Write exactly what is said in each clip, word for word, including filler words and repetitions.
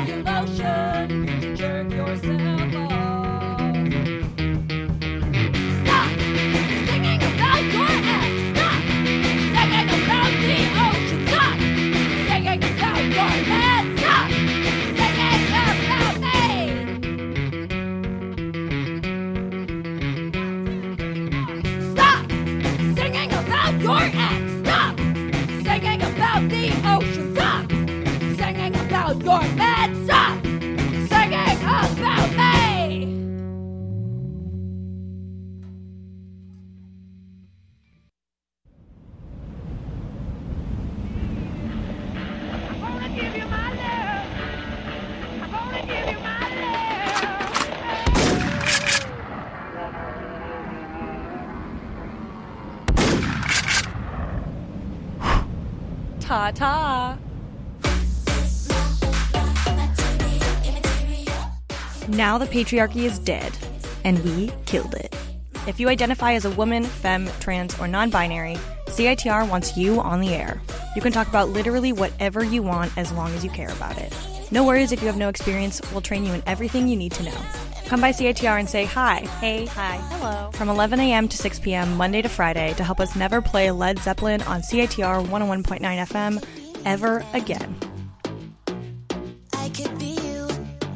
emotion to jerk yourself off. Stop singing about your ex. Stop singing about the ocean. Stop singing about your head. Stop singing about me. Stop singing about your ex. Stop singing about the ocean. Stop singing about your bed. Stop singing about me. I'm gonna give you my love. I'm gonna give you my love. Ta-ta. Now the patriarchy is dead, and we killed it. If you identify as a woman, femme, trans, or non-binary, C I T R wants you on the air. You can talk about literally whatever you want as long as you care about it. No worries if you have no experience, we'll train you in everything you need to know. Come by C I T R and say hi, hey, hi, hello, from eleven a.m. to six p.m. Monday to Friday to help us never play Led Zeppelin on C I T R one oh one point nine F M ever again. I could be you.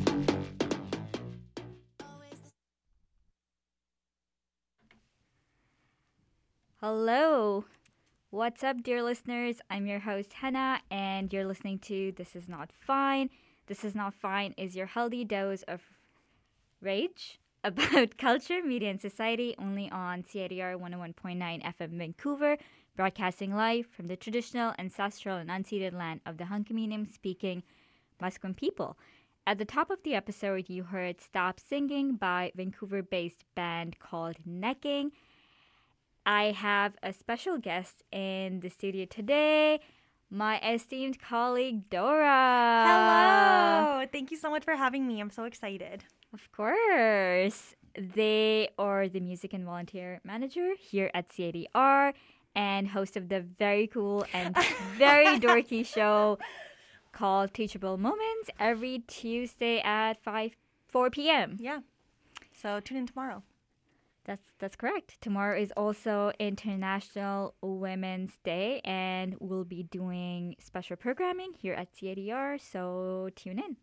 Hello. What's up, dear listeners? I'm your host, Hannah, and you're listening to This Is Not Fine. This Is Not Fine is your healthy dose of rage about culture, media, and society, only on C I T R one oh one point nine F M Vancouver, broadcasting live from the traditional, ancestral, and unceded land of the Hunkaminam-speaking Musqueam people. At the top of the episode, you heard Stop Singing by Vancouver-based band called Necking. I have a special guest in the studio today, my esteemed colleague, Dora. Hello! Thank you so much for having me. I'm so excited. Of course. They are the music and volunteer manager here at C I T R and host of the very cool and very dorky show called Teachable Moments every Tuesday at five four p.m. Yeah. So tune in tomorrow. That's that's correct. Tomorrow is also International Women's Day, and we'll be doing special programming here at C I T R, so tune in.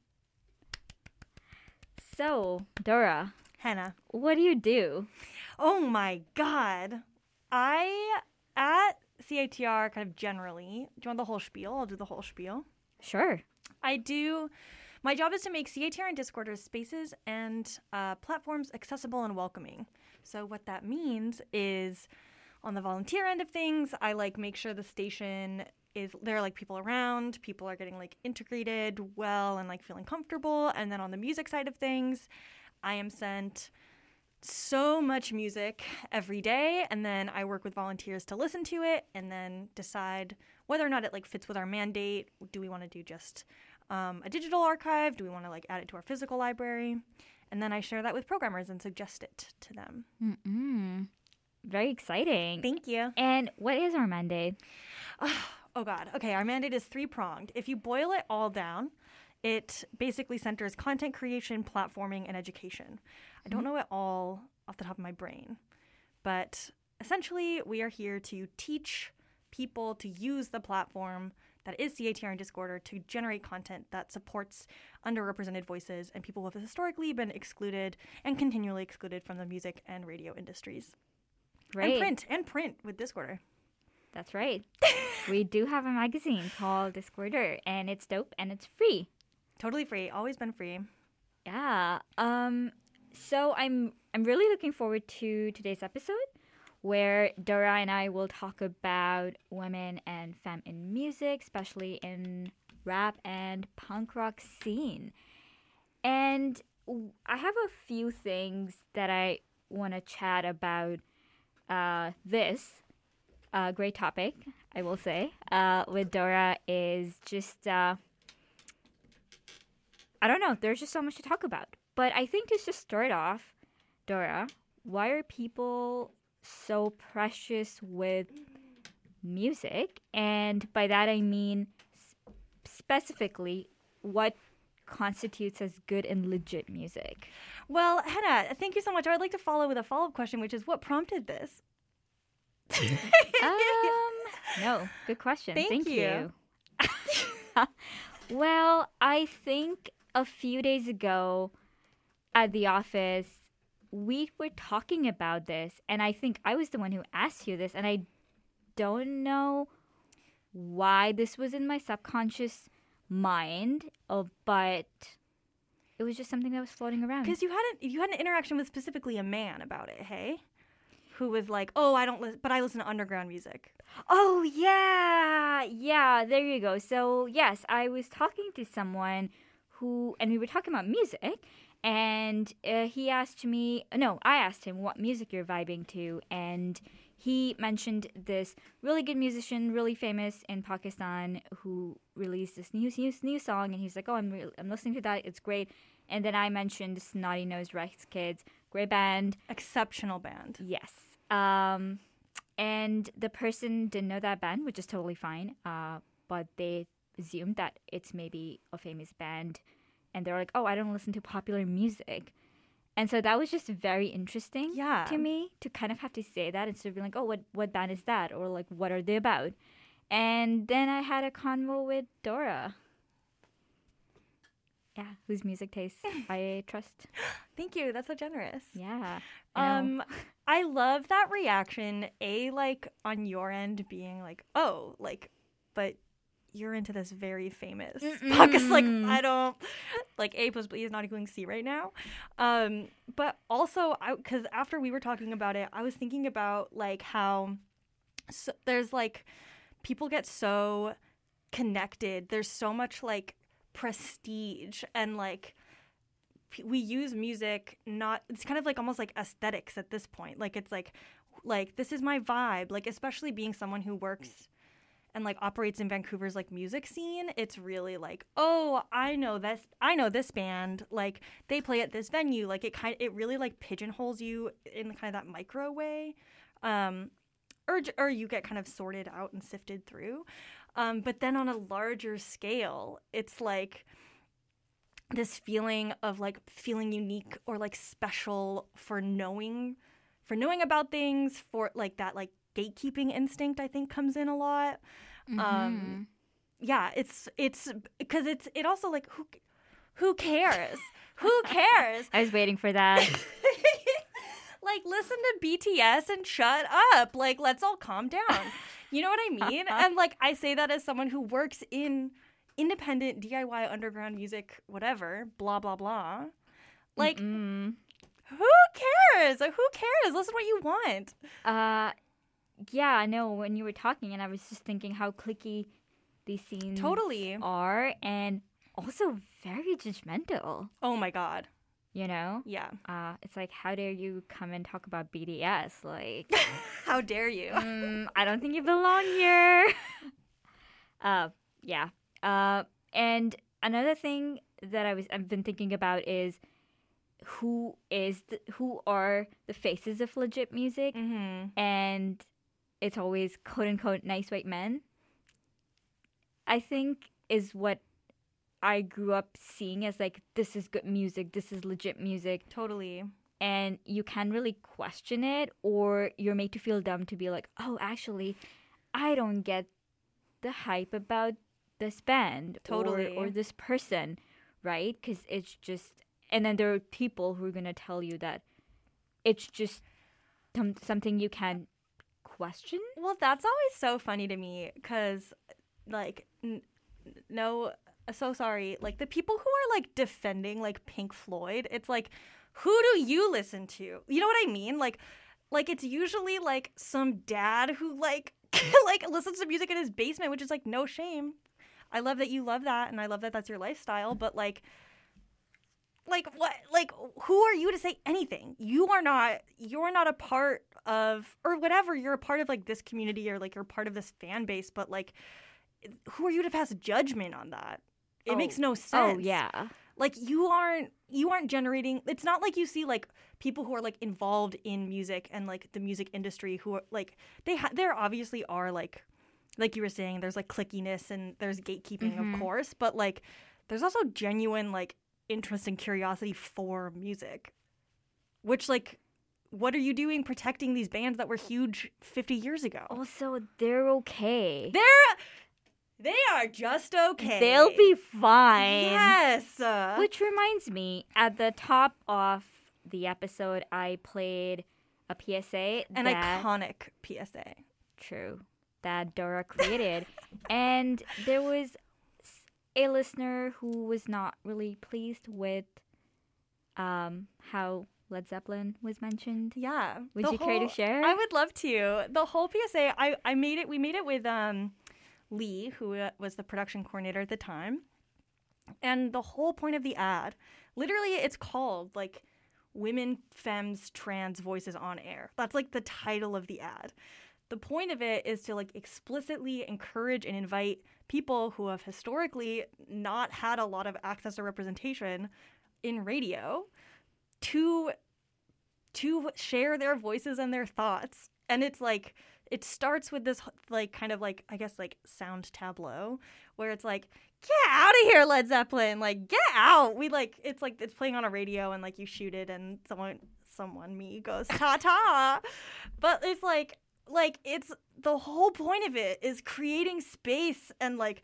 So, Dora, Hannah. what do you do? Oh my god. I, at C I T R, kind of generally, do you want the whole spiel? I'll do the whole spiel. Sure. I do, my job is to make C I T R and Discorders spaces and uh, platforms accessible and welcoming. So what that means is, on the volunteer end of things, I like make sure the station is, there are like people around, people are getting like integrated well and like feeling comfortable. And then on the music side of things, I am sent so much music every day, and then I work with volunteers to listen to it and then decide whether or not it like fits with our mandate. Do we want to do just um, a digital archive? Do we want to like add it to our physical library? And then I share that with programmers and suggest it to them. Mm-mm. Very exciting. Thank you. And what is our mandate? Oh God. Okay, our mandate is three-pronged. If you boil it all down, it basically centers content creation, platforming, and education. I don't know it all off the top of my brain, but essentially we are here to teach people to use the platform that is C I T R and Discorder to generate content that supports underrepresented voices and people who have historically been excluded and continually excluded from the music and radio industries. Right. And print, and print with Discorder. That's right. We do have a magazine called Discorder, and it's dope and it's free. Totally free. Always been free. Yeah. Um. So I'm I'm really looking forward to today's episode, where Dora and I will talk about women and femme in music, especially in rap and punk rock scene. And I have a few things that I want to chat about uh, this uh, great topic, I will say, uh, with Dora is just, uh, I don't know, there's just so much to talk about. But I think to just start off, Dora, why are people so precious with music? And by that I mean sp- specifically, what constitutes as good and legit music? Well, Hannah, thank you so much. I would like to follow with a follow-up question, which is what prompted this? um, no, good question. Thank Thank, you. you. Well, I think a few days ago at the office, we were talking about this, and I think I was the one who asked you this, and I don't know why this was in my subconscious mind, uh, but it was just something that was floating around. Because you had an, you had an interaction with specifically a man about it, hey? Who was like, oh, I don't listen, but I listen to underground music. Oh, yeah. Yeah, there you go. So, yes, I was talking to someone who, and we were talking about music, and uh, he asked me, no, I asked him what music you're vibing to, and he mentioned this really good musician, really famous in Pakistan, who released this new new, new song, and he's like, oh, I'm, re- I'm listening to that, it's great. And then I mentioned Snotty Nose Rex Kids, great band. Exceptional band. Yes. Um, and the person didn't know that band, which is totally fine. Uh, but they assumed that it's maybe a famous band. And they're like, oh, I don't listen to popular music. And so that was just very interesting Yeah. to me to kind of have to say that instead of being like, oh, what, what band is that? Or like, what are they about? And then I had a convo with Dora. Yeah, whose music taste I trust. Thank you. That's so generous. Yeah. I know. Um, I love that reaction. A, like, on your end being like, oh, like, but you're into this very famous podcast. Like, I don't, like, A plus B is not equaling C right now. Um, but also, I because after we were talking about it, I was thinking about, like, how so, there's, like, people get so connected. There's so much, like, prestige and, like, we use music not it's kind of like almost like aesthetics at this point. Like it's like like this is my vibe, like especially being someone who works and like operates in Vancouver's like music scene. It's really like, oh, I know this I know this band, like they play at this venue. Like it kind it really like pigeonholes you in kind of that micro way. Um or or you get kind of sorted out and sifted through. Um but then on a larger scale, it's like this feeling of like feeling unique or like special for knowing for knowing about things, for like that like gatekeeping instinct I think comes in a lot. Mm-hmm. Um yeah, it's it's because it's it also like who who cares? Who cares? I was waiting for that. Like listen to B T S and shut up. Like let's all calm down. You know what I mean? And like I say that as someone who works in independent D I Y underground music, whatever, blah blah blah. Like, Mm-mm. who cares? Who cares? Listen what you want. Uh, yeah, I know. When you were talking, and I was just thinking how cliquey these scenes Totally. are, and also very judgmental. Oh my god. You know, Yeah. uh, it's like, how dare you come and talk about B T S? Like, How dare you? mm, I don't think you belong here. uh, yeah. Uh, and another thing that I was I've been thinking about is who is the, who are the faces of legit music, Mm-hmm. and it's always quote unquote nice white men. I think is what I grew up seeing as like, this is good music, this is legit music, Totally. and you can't really question it, or you're made to feel dumb to be like, oh, actually, I don't get the hype about this band Totally. or, or this person, right? Because it's just, and then there are people who are going to tell you that it's just some, something you can question. Well, that's always so funny to me because, like, n- no, so sorry. Like, the people who are, like, defending, like, Pink Floyd, it's like, who do you listen to? You know what I mean? Like, like it's usually, like, some dad who, like, like, listens to music in his basement, which is, like, no shame. I love that you love that, and I love that that's your lifestyle, but, like, like, what, like, who are you to say anything? You are not, you're not a part of, or whatever, you're a part of, like, this community, or, like, you're part of this fan base, but, like, who are you to pass judgment on that? It Oh. makes no sense. Oh, yeah. Like, you aren't, you aren't generating, it's not like you see, like, people who are, like, involved in music and, like, the music industry who are, like, they ha- there obviously are, like, like you were saying, there's, like, clickiness and there's gatekeeping, Mhm. of course, but, like, there's also genuine like interest and curiosity for music, which like, what are you doing protecting these bands that were huge fifty years ago? Also, they're okay. They're they are just okay. They'll be fine. Yes. Uh, Which reminds me, at the top of the episode, I played a P S A. an that, iconic P S A. True. That Dora created. And there was a listener who was not really pleased with um, how Led Zeppelin was mentioned. Yeah. Would The you care to whole- share? I would love to. The whole P S A, I, I made it, we made it with um, Lee, who uh, was the production coordinator at the time. And the whole point of the ad, literally it's called like Women, Femmes, Trans Voices on Air. That's like the title of the ad. The point of it is to like explicitly encourage and invite people who have historically not had a lot of access or representation in radio to to share their voices and their thoughts. And it's like it starts with this like kind of like I guess like sound tableau where it's like, get out of here, Led Zeppelin, like get out. We like it's like it's playing on a radio and like you shoot it and someone someone me goes ta ta. But it's like like it's the whole point of it is creating space and like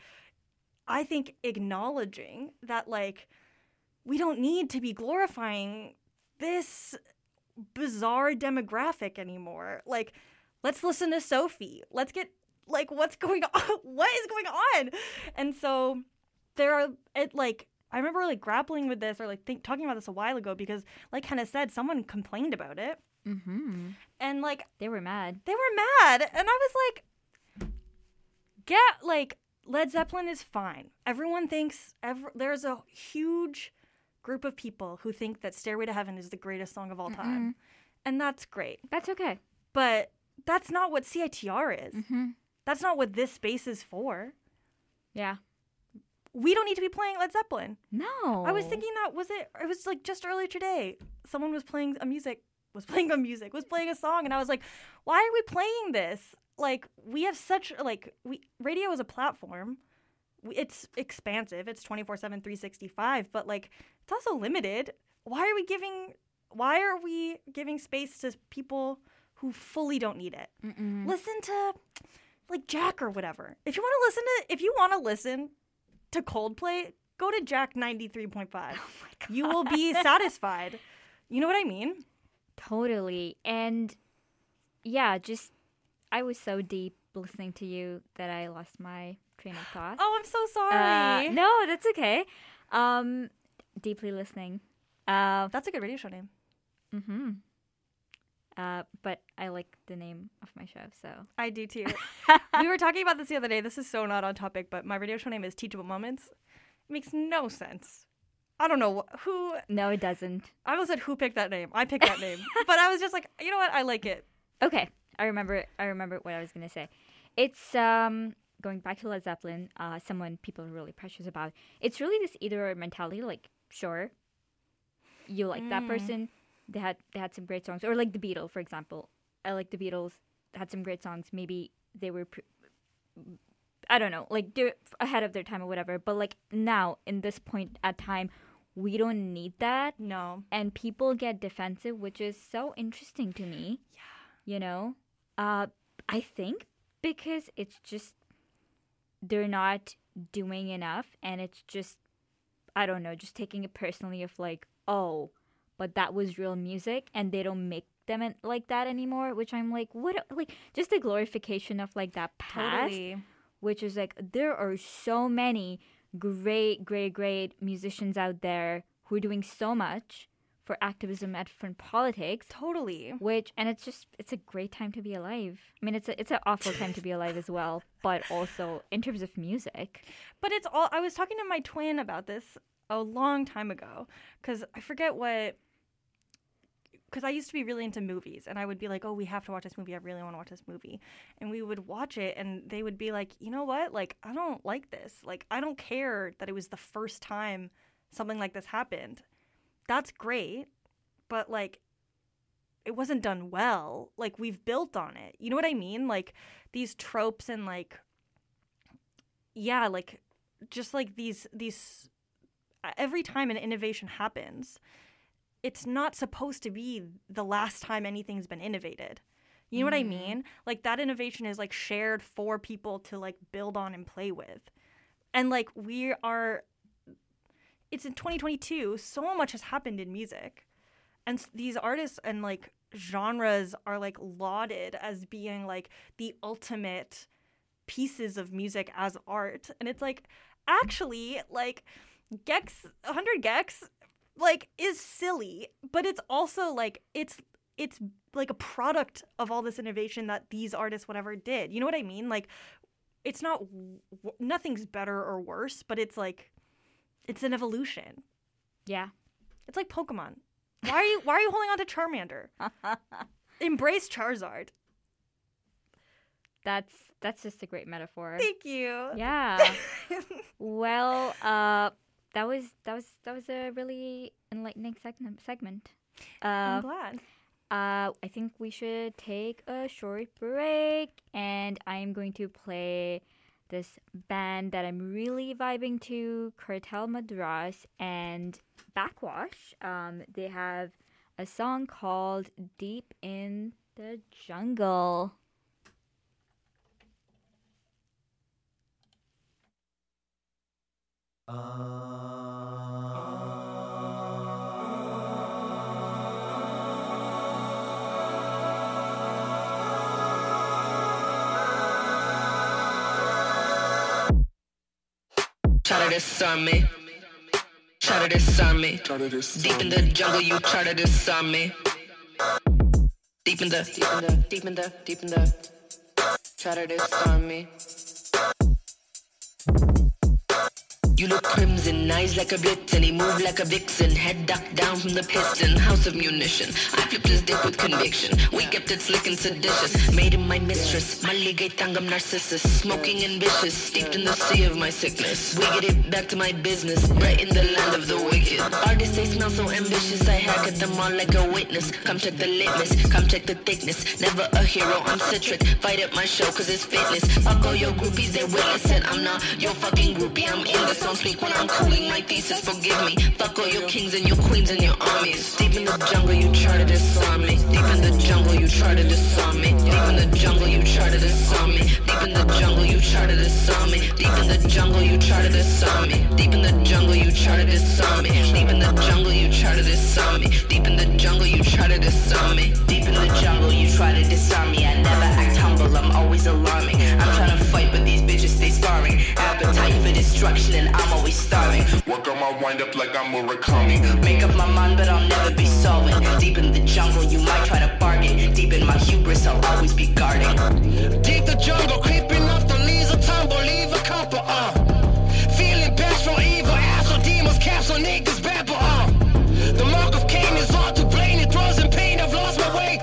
I think acknowledging that like we don't need to be glorifying this bizarre demographic anymore. Like, let's listen to Sophie. Let's get like what's going on. What is going on? And so there are it like I remember like grappling with this or like think, talking about this a while ago because like Hannah said, someone complained about it. Mm-hmm. And like They were mad. they were mad and I was like, get like Led Zeppelin is fine. Everyone thinks ever there's a huge group of people who think that Stairway to Heaven is the greatest song of all time. Mm-mm. And that's great. That's okay. But that's not what C I T R is. Mm-hmm. That's not what this space is for. Yeah. We don't need to be playing Led Zeppelin. No. I was thinking that was it it was like just earlier today. Someone was playing a music was playing a music, was playing a song and I was like, "Why are we playing this?" Like we have such like we radio is a platform. It's expansive. It's twenty-four seven, three sixty-five, but like it's also limited. Why are we giving why are we giving space to people who fully don't need it? Mm-mm. Listen to like Jack or whatever. If you want to listen to if you want to listen to Coldplay, go to Jack ninety-three point five. Oh my God. You will be satisfied. You know what I mean? Totally. And yeah, just I was so deep listening to you that I lost my train of thought. Oh, I'm so sorry. Uh, no, that's okay. Um, deeply listening. Uh, That's a good radio show name. mm-hmm. Uh, but I like the name of my show, so. I do too. We were talking about this the other day. This is so not on topic, but my radio show name is Teachable Moments. It makes no sense. I don't know wh- who. No, it doesn't. I almost said who picked that name. I picked that name, but I was just like, you know what? I like it. Okay, I remember. I remember what I was gonna say. It's um going back to Led Zeppelin. Uh, someone people are really precious about. It's really this either or mentality. Like, sure, you like that Mm. person. They had they had some great songs, or like the Beatles, for example. I like the Beatles. Had some great songs. Maybe they were. Pre- I don't know, like they're ahead of their time or whatever. But like now, in this point at time, we don't need that. No. And people get defensive, which is so interesting to me. Yeah. You know, uh, I think because it's just they're not doing enough, and it's just I don't know, just taking it personally of like, oh, but that was real music, and they don't make them in- like that anymore. Which I'm like, what? Like just the glorification of like that past, Totally. which is like there are so many great, great, great musicians out there who are doing so much for activism and for politics. Totally. Which and it's just it's a great time to be alive. I mean, it's a, it's an awful time to be alive as well, but also in terms of music. But it's all. I was talking to my twin about this a long time ago because I forget what. Because I used to be really into movies, and I would be like, "Oh, we have to watch this movie. I really want to watch this movie," and we would watch it, and they would be like, "You know what? Like, I don't like this. Like, I don't care that it was the first time something like this happened. That's great, but like, it wasn't done well. Like, we've built on it. You know what I mean? Like, these tropes and like, yeah, like, just like these these every time an innovation happens, it's not supposed to be the last time anything's been innovated. You know mm. what I mean? Like that innovation is like shared for people to like build on and play with. And like we are, it's in twenty twenty-two, so much has happened in music. And these artists and like genres are like lauded as being like the ultimate pieces of music as art. And it's like, actually, like Gex, one hundred Gex, like is silly, but it's also like, it's it's like a product of all this innovation that these artists whatever did. You know what I mean? Like, it's not, nothing's better or worse, but it's like, it's an evolution. Yeah. It's like Pokemon. Why are you why are you holding on to Charmander? Embrace Charizard. That's that's just a great metaphor. Thank you. Yeah. Well, uh that was that was that was a really enlightening segment segment. Uh, I'm glad. Uh I think we should take a short break, and I'm going to play this band that I'm really vibing to, Cartel Madras and Backwash. Um, they have a song called Deep in the Jungle. Try to disarm me. Try to disarm me. Deep in the jungle, you try to disarm me. Deep in the, deep in the, deep in the, deep in the. Try to disarm me. You look crimson, eyes like a blitz, and he move like a vixen. Head ducked down from the piston, house of munition. I flipped his dick with conviction. We kept it slick and seditious. Made him my mistress. Maligay tanggam narcissus. Smoking and vicious, steeped in the sea of my sickness. We get it back to my business, right in the land of the wicked. Artists, they smell so ambitious. I hack at them all like a witness. Come check the litmus, come check the thickness. Never a hero, I'm citric. Fight at my show cause it's fitness. Fuck all your groupies, they're witness. And I'm not your fucking groupie, I'm in this. Don't speak when I'm cooling my thesis, forgive me. Fuck all your kings and your queens and your armies. Deep in the jungle, you try to disarm me. Deep in the jungle, you try to disarm me. Deep in the jungle, you try to disarm me. Deep in the jungle, you try to disarm me. Deep in the jungle, you try to disarm me. Deep in the jungle, you try to disarm me. Deep in the jungle, you try to disarm me. Deep in the jungle, you try to disarm me. Deep in the jungle, you try to disarm me. I never act humble, I'm always alarming. I'm trying to fight, but these bitches stay sparring. Appetite for destruction, and I'm always starving. Work on my wind up like I'm Murakami. Make up my mind, but I'll never be solvent. Deep in the jungle, you might try to bargain. Deep in my hubris, I'll always be guarding. Deep the jungle, creeping off the leaves of tumble, leave a couple, uh. Feeling best for evil, asshole demons, capsule niggas, babble, uh. The mark of Cain is all to blame, it throws in pain, I've lost my way,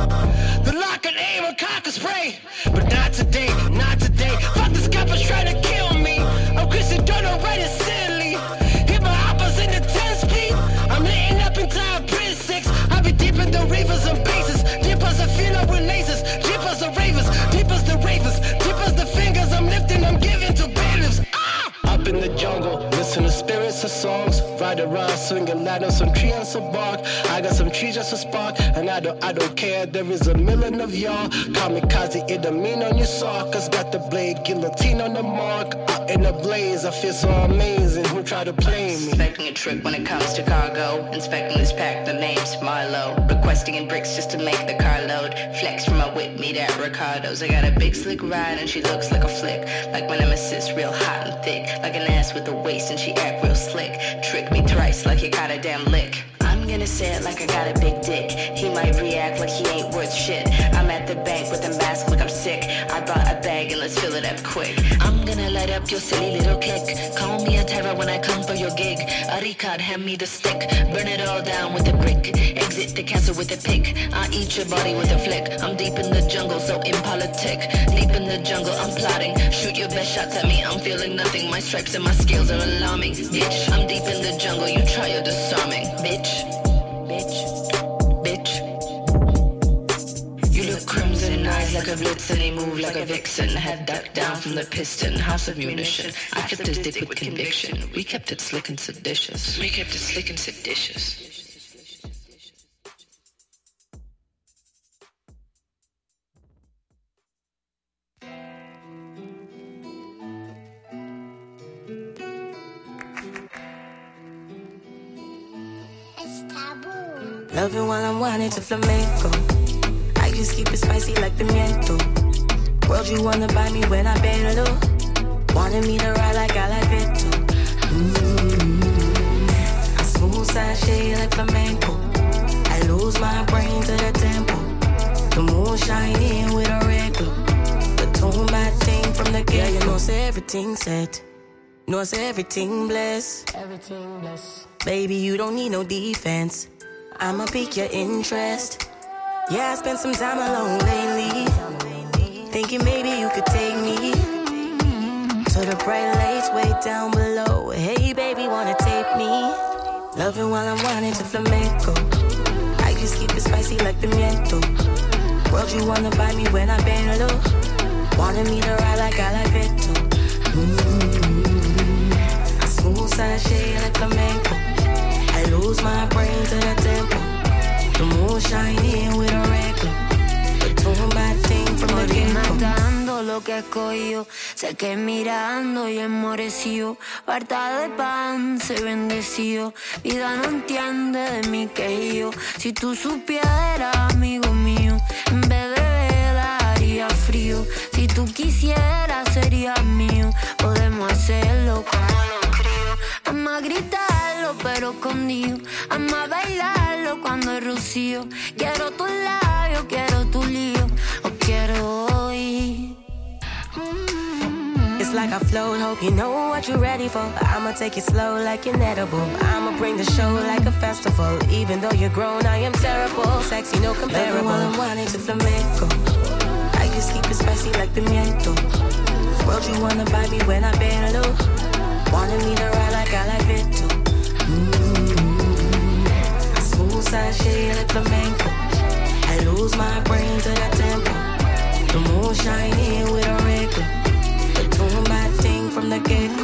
uh. The lock and aim and cock and spray, but not today, not today. Fuck this scappers trying to kill me. I'm Christian Dunn already silly. Hit my hoppers in the ten speed. I'm laying up entire Prince six. I be deep in the rivers and bases. Deep as I feel up with lasers. Deep as the ravers. Deep as the ravers. Deep as the fingers I'm lifting. I'm giving to bailiffs. Ah! Up in the jungle, listen to spirits of songs. Ride around, swinging light on some tree and some bark. I got some trees just a spark, and I don't, I don't care. There is a million of y'all. Kamikaze, it a mean on your sock. Cause got the blade, guillotine on the mark. Out in the blaze, I feel so amazing. Who try to play me? Expecting a trick when it comes to cargo. Inspecting this pack, the name's Marlo. Requesting in bricks just to make the car load. Flex from my whip, meet at Ricardo's. I got a big slick ride and she looks like a flick. Like my nemesis, real hot and thick. Like an ass with a waist and she act real slick. Trick me thrice like you got a damn lick. I'm gonna say it like I got a big dick. He might react like he ain't worth shit. I'm at the bank with a mask like I'm sick. I brought a bag and let's fill it up quick. I'm gonna light up your silly little clique. Call me a terror when I come for your gig. A Ricard, hand me the stick. Burn it all down with a brick. Exit the castle with a pick. I eat your body with a flick. I'm deep in the jungle, so impolitic. Deep in the jungle, I'm plotting. Shoot your best shots at me, I'm feeling nothing. My stripes and my skills are alarming. Bitch, I'm deep in the jungle, you try your disarming. Bitch. Bitch, bitch. You look crimson, eyes like a blitz and he moved like a vixen. Head ducked down from the piston, house of munition. I flipped his dick with conviction. We kept it slick and seditious. We kept it slick and seditious. Love it while I'm whining to flamenco. I just keep it spicy like pimiento. World, you wanna buy me when I bailo. Wanted me to ride like I like it too. Mm-hmm. I smooth sashay like flamenco. I lose my brain to the tempo. The moon shining with a red glow. The tone bad thing from the girl, you know, say everything set. Know say everything blessed. Everything blessed. Baby, you don't need no defense. I'ma pique your interest. Yeah, I spent some time alone lately, thinking maybe you could take me to the bright lights way down below. Hey, baby, wanna take me? Loving while I'm whining to flamenco. I just keep it spicy like pimiento. World, you wanna buy me when I bailo. Wanted me to ride like I like it too. Mm-hmm. I smooth sashay like flamenco. I lose my brain to the tempo. The moon shining with a red glow. The tone bad thing from the get-go. Matando lo que escogió. Sé que mirando y enmorecido. Harta de pan se bendeció. Vida no entiende de mí que yo. Si tú supieras, amigo mío, en vez de vela haría frío. Si tú quisieras, serías mío. Podemos hacerlo como los críos. Ama gritarlo pero escondido. Ama bailarlo cuando es rocío. Quiero tus labios, quiero tu lío. O quiero hoy. It's like I float, hope you know what you're ready for. I'ma take it slow like inedible. I'ma bring the show like a festival. Even though you're grown, I am terrible. Sexy, no comparable. While I'm whining to flamenco. I just keep it spicy like pimiento. World, you wanna buy me when I bailo. Wanted me to ride like I like it too. Mm-hmm. I smooth sashay like flamenco. I lose my brain to the tempo. The moon shining with a red glow. The tone bad thing from the get-go.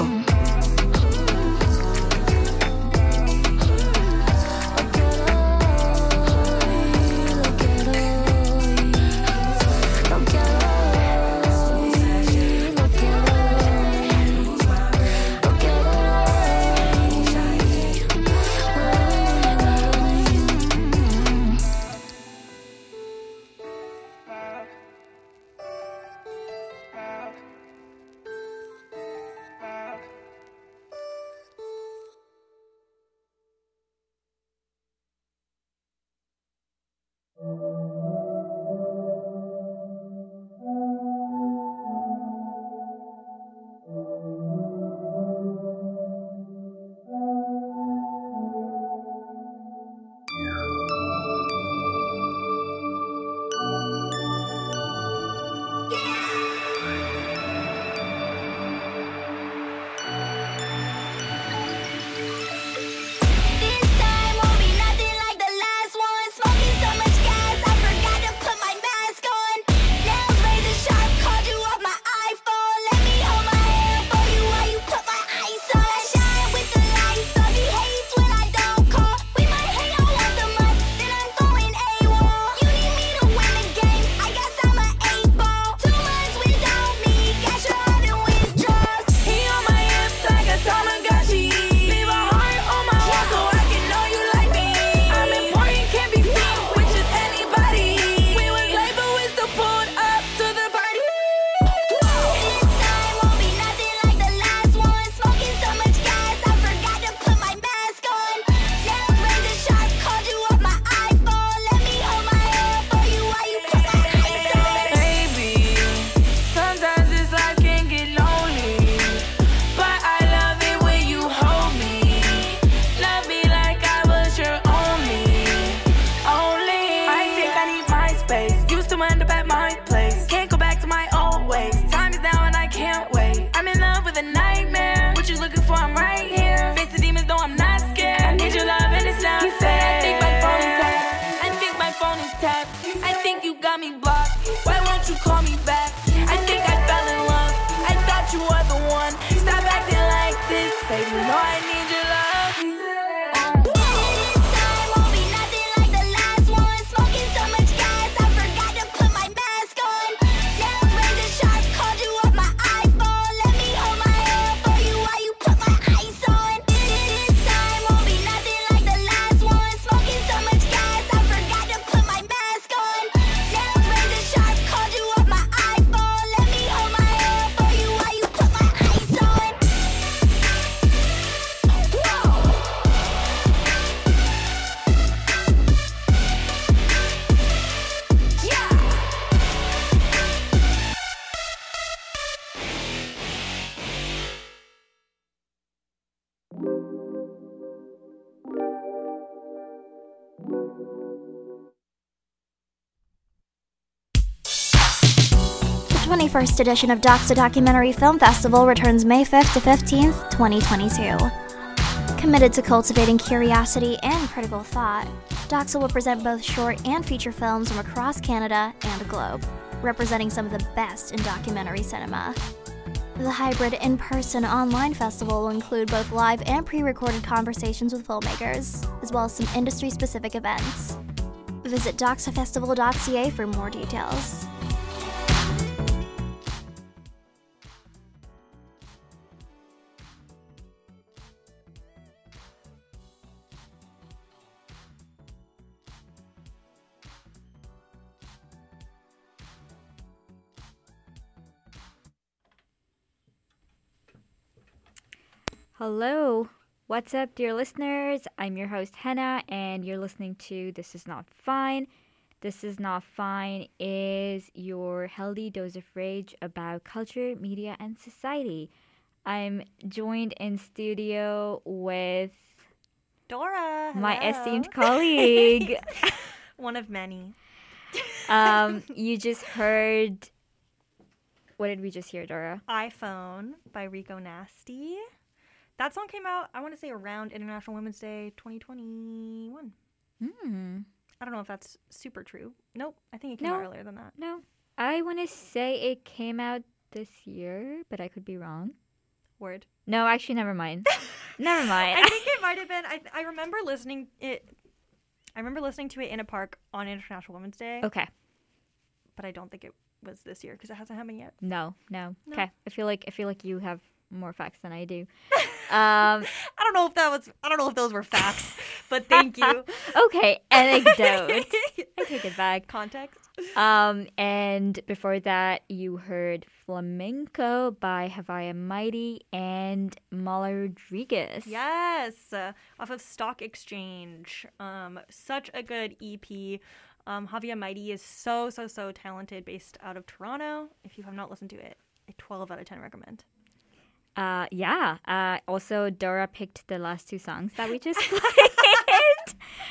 This time won't be nothing like the last one. Smoking so much gas, I you call me back. I think I fell in love. I thought you were the one. Stop acting like this, baby. You know I need your love. This time won't be nothing like the last one. Smoking so much gas, I forgot to put my mask on. Nails razor sharp, called you up my iPhone. Let me hold my hair for you while you put my ice on. This time won't be nothing like the last one. Smoking so much gas, I forgot to put my mask on. Nails razor sharp, called you up my iPhone. Let me hold my hair for you while you put my ice on. Whoa. Yeah. The twenty-first edition of Doxa Documentary Film Festival returns May fifth to fifteenth, twenty twenty-two. Committed to cultivating curiosity and critical thought, Doxa will present both short and feature films from across Canada and the globe, representing some of the best in documentary cinema. The hybrid in-person online festival will include both live and pre-recorded conversations with filmmakers, as well as some industry-specific events. Visit doxa festival dot c a for more details. Hello. What's up, dear listeners? I'm your host, Hannah, and you're listening to This Is Not Fine. This Is Not Fine is your healthy dose of rage about culture, media, and society. I'm joined in studio with Dora. my hello. esteemed colleague. One of many. um, you just heard. What did we just hear, Dora? iPhone by Rico Nasty. That song came out, I want to say, around International Women's Day twenty twenty-one. Hmm. I don't know if that's super true. Nope. I think it came No. out earlier than that. No, I want to say it came out this year, but I could be wrong. Word. No, actually, never mind. Never mind. I think it might have been. I, I remember listening it. I remember listening to it in a park on International Women's Day, Okay. but I don't think it was this year because it hasn't happened yet. No, no. No. Okay. I feel like I feel like you have more facts than I do. Um, I don't know if that was. I don't know if those were facts, but thank you. okay, anecdote. I take it back. Context. Um, and before that, you heard Flamenco by Havaya Mighty and Mala Rodriguez. Yes, uh, off of Stock Exchange. Um, such a good E P. Um, Javier Mighty is so so so talented, based out of Toronto. If you have not listened to it, a twelve out of ten recommend. Uh, yeah. Uh, also, Dora picked the last two songs that we just played.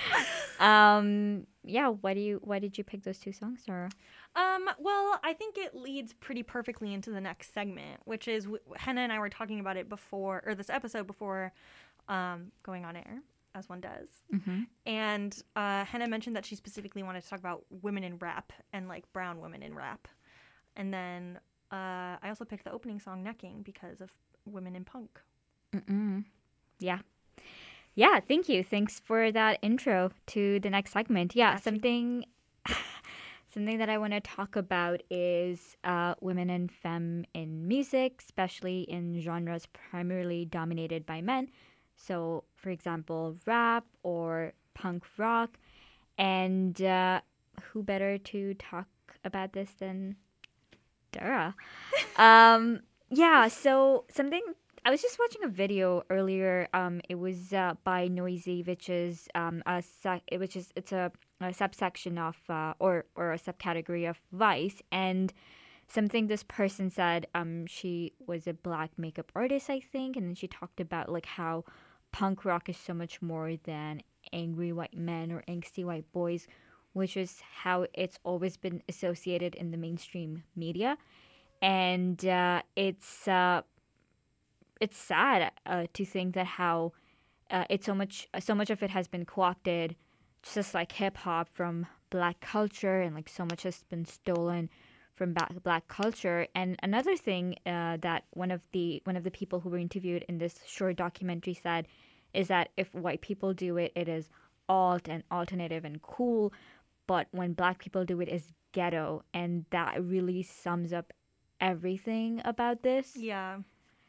um, yeah. Why do you? Why did you pick those two songs, Dora? Um, well, I think it leads pretty perfectly into the next segment, which is w- Henna and I were talking about it before, or this episode before um, going on air, as one does. Mm-hmm. And uh, Henna mentioned that she specifically wanted to talk about women in rap and like brown women in rap. And then uh, I also picked the opening song, Necking, because of women in punk. Mm-mm. Yeah. Yeah, thank you. Thanks for that intro to the next segment. Yeah, Gotcha. something something that I want to talk about is uh, women and femme in music, especially in genres primarily dominated by men. So, for example, rap or punk rock. And uh, who better to talk about this than Dora? um, yeah, so something... I was just watching a video earlier. Um, it was uh, by Noisy, which is um a sec- which is it's a, a subsection of uh, or or a subcategory of Vice, and something this person said. Um, she was a black makeup artist, I think, and then she talked about like how punk rock is so much more than angry white men or angsty white boys, which is how it's always been associated in the mainstream media, and uh, it's. Uh, It's sad uh, to think that how uh, it's so much so much of it has been co-opted, just like hip hop, from black culture, and like so much has been stolen from black, black culture. And another thing uh, that one of the one of the people who were interviewed in this short documentary said is that if white people do it, it is alt and alternative and cool, but when black people do it, it's ghetto, and that really sums up everything about this. Yeah.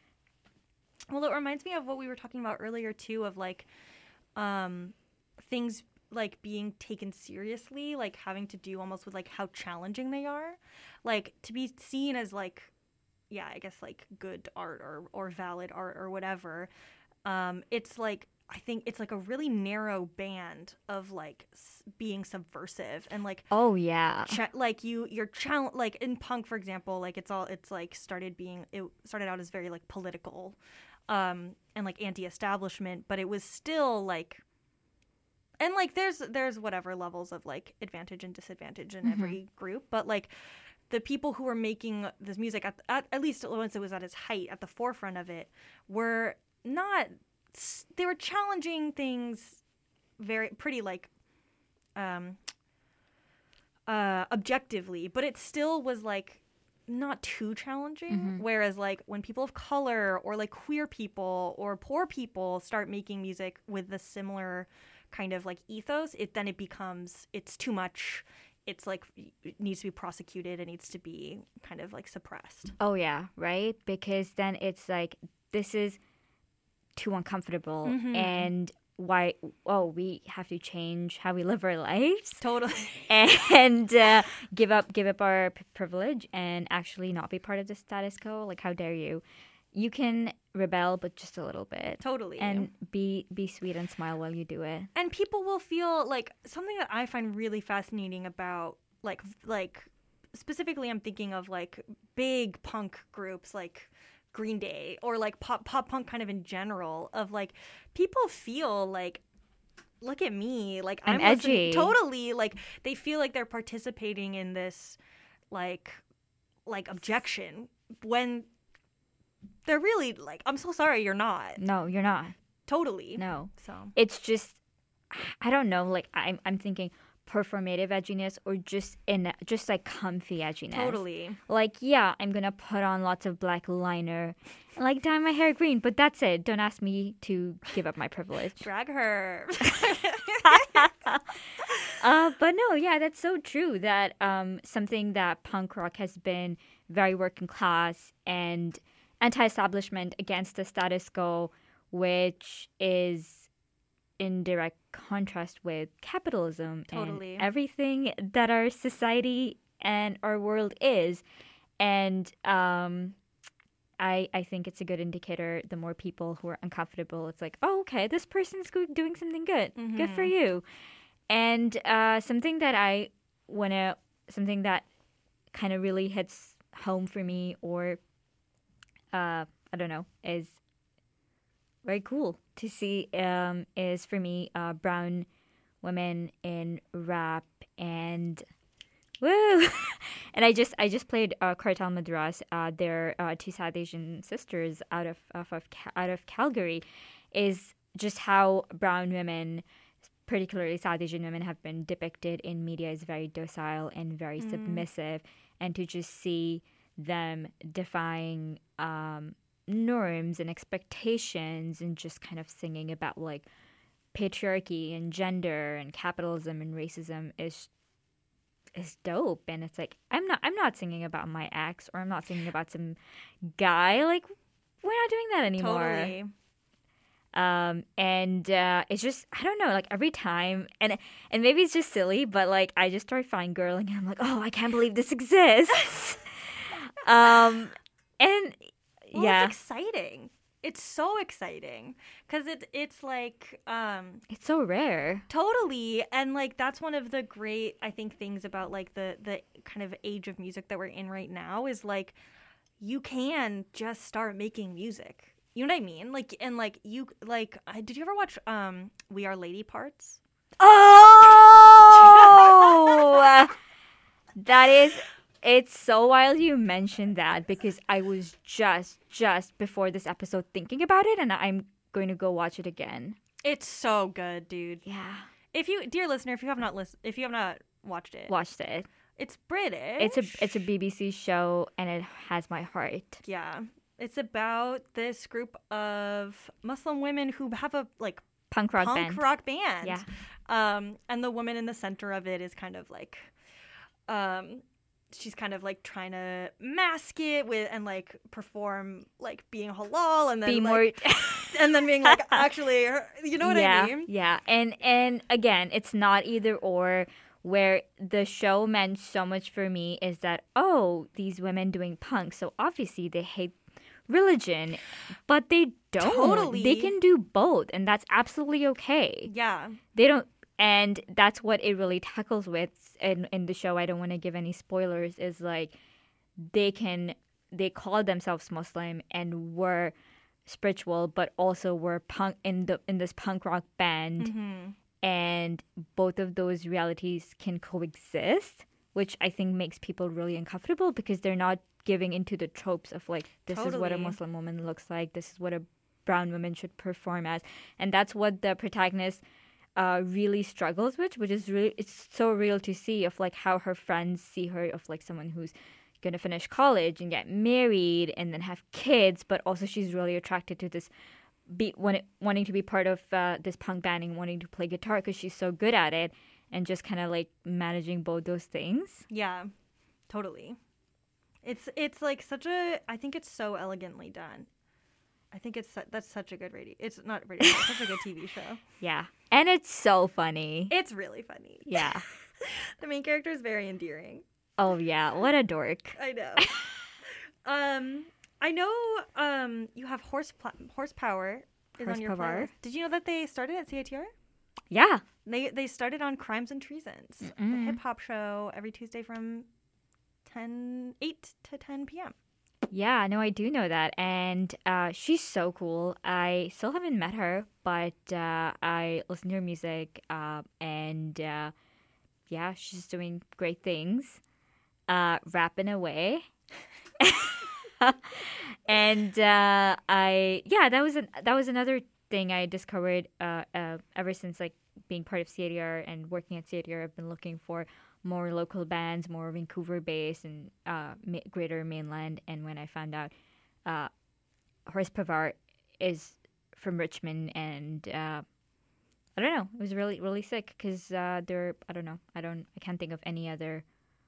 Well, it reminds me of what we were talking about earlier too, of like um, things like being taken seriously, like having to do almost with like how challenging they are, like to be seen as like, yeah, I guess like good art or or valid art or whatever. Um, it's like, I think it's like a really narrow band of like s- being subversive and like Oh yeah. cha- like you you're challenge like in punk, for example, like it's all it's like started being it started out as very like political um and like anti-establishment, but it was still like, and like there's there's whatever levels of like advantage and disadvantage in every group, but like the people who were making this music at, at at least once it was at its height, at the forefront of it, were not they were challenging things very pretty like um uh objectively, but it still was like not too challenging. Mm-hmm. Whereas like when people of color or like queer people or poor people start making music with the similar kind of like ethos, it then it becomes it's too much. It's like it needs to be prosecuted. It needs to be kind of like suppressed. Oh yeah, right? Because then it's like this is too uncomfortable, Mhm. and why oh we have to change how we live our lives Totally. and uh, give up give up our p- privilege and actually not be part of the status quo. Like, how dare you? You can rebel, but just a little bit. Totally. And be be sweet and smile while you do it. And people will feel like something that I find really fascinating about like like specifically I'm thinking of like big punk groups like Green Day or like pop pop punk kind of in general, of like people feel like, look at me, like I'm I'm listening- edgy. totally, like they feel like they're participating in this like like objection when they're really like, I'm so sorry, you're not. No, you're not. Totally. No. So It's just, I don't know, like I'm I'm thinking performative edginess or just in just like comfy edginess. totally. Like, yeah, I'm gonna put on lots of black liner and like dye my hair green, but that's it. Don't ask me to give up my privilege. Drag her. Uh, but no, yeah, that's so true. That um, something that punk rock has been very working class and anti-establishment against the status quo, which is in direct contrast with capitalism Totally. and everything that our society and our world is. And um, I I think it's a good indicator. The more people who are uncomfortable, it's like, oh, okay, this person's go- doing something good. Good for you. And uh, something that I wanna, something that kind of really hits home for me, or uh, I don't know, is very cool to see. Um, is for me, uh, brown women in rap and woo. And I just I just played uh, Cartel Madras. Uh, they're uh, two South Asian sisters out of of, of Ca- out of Calgary. Is just how brown women, particularly South Asian women, have been depicted in media as very docile and very submissive, and to just see them defying um, norms and expectations and just kind of singing about like patriarchy and gender and capitalism and racism is is dope. And it's like, I'm not I'm not singing about my ex, or I'm not singing about some guy. Like, we're not doing that anymore. Totally. Um, and uh, it's just, I don't know, like every time, and and maybe it's just silly, but like I just start fangirling and I'm like, oh, I can't believe this exists. um, and Well, yeah, it's exciting. It's so exciting because it, it's like um, it's so rare. totally, and like that's one of the great, I think, things about like the the kind of age of music that we're in right now is like you can just start making music. You know what I mean? Like, and like you like, I, did you ever watch um We Are Lady Parts? Oh, that is. It's so wild you mentioned that, because I was just just before this episode thinking about it, and I'm going to go watch it again. It's so good, dude. Yeah, If you, dear listener, if you have not list, if you have not watched it, watched it. It's British. It's a it's a B B C show, and it has my heart. Yeah. It's about this group of Muslim women who have a like Punk rock punk band. rock band. Yeah. Um, and the woman in the center of it is kind of like, um, she's kind of like trying to mask it with and like perform like being halal and then Be like, more. and then being like actually, you know what yeah, I mean? Yeah, and and again, it's not either or. Where the show meant so much for me is that, oh, these women doing punk, so obviously they hate religion, but they don't. Totally. They can do both, and that's absolutely okay. Yeah. They don't, and that's what it really tackles with in, in the show. I don't want to give any spoilers, is like they can, they call themselves Muslim and were spiritual, but also were punk in the in this punk rock band. Mm-hmm. And both of those realities can coexist, which I think makes people really uncomfortable because they're not giving into the tropes of like, this is what a Totally. Muslim woman looks like, this is what a brown woman should perform as. And that's what the protagonist uh, really struggles with, which is really, it's so real to see of like how her friends see her of like someone who's going to finish college and get married and then have kids, but also she's really attracted to this be want, wanting to be part of uh, this punk band and wanting to play guitar because she's so good at it, and just kind of like managing both those things. Yeah, totally. It's it's like such a. I think it's so elegantly done. I think it's su- that's such a good radio. It's not radio. It's such a good T V show. Yeah, and it's so funny. It's really funny. Yeah. The main character is very endearing. Oh yeah, what a dork. I know. um, I know. Um, you have horse pla- horsepower is on your Horsepower. playlist. Did you know that they started at C A T R? Yeah. They they started on Crimes and Treasons, the Mm-mm. hip hop show, every Tuesday from ten, eight to ten p.m. Yeah, no, I do know that. And uh, she's so cool. I still haven't met her, but uh, I listen to her music. Uh, and uh, yeah, she's doing great things, uh, rapping away. and uh, I, yeah, that was an, that was another thing I discovered uh, uh, ever since like being part of C A D R and working at C A D R. I've been looking for more local bands, more Vancouver-based and uh, ma- greater mainland. And when I found out uh, Horse Pavar is from Richmond, and uh, I don't know, it was really, really sick because uh, they're, I don't know, I don't, I can't think of any other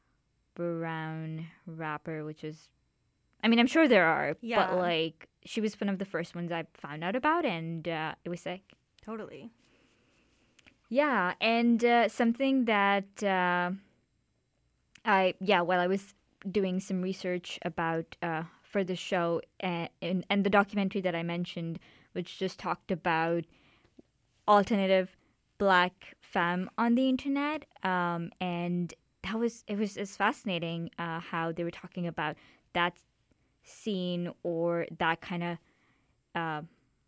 brown rapper, which is, I mean, I'm sure there are, Yeah. but like, she was one of the first ones I found out about, and uh, it was sick. Totally. Yeah, and uh, something that uh, I yeah, while I was doing some research about uh, for the show and, and and the documentary that I mentioned, which just talked about alternative Black femme on the internet, um, and that was it was it's fascinating uh, how they were talking about that scene or that kind of. Uh,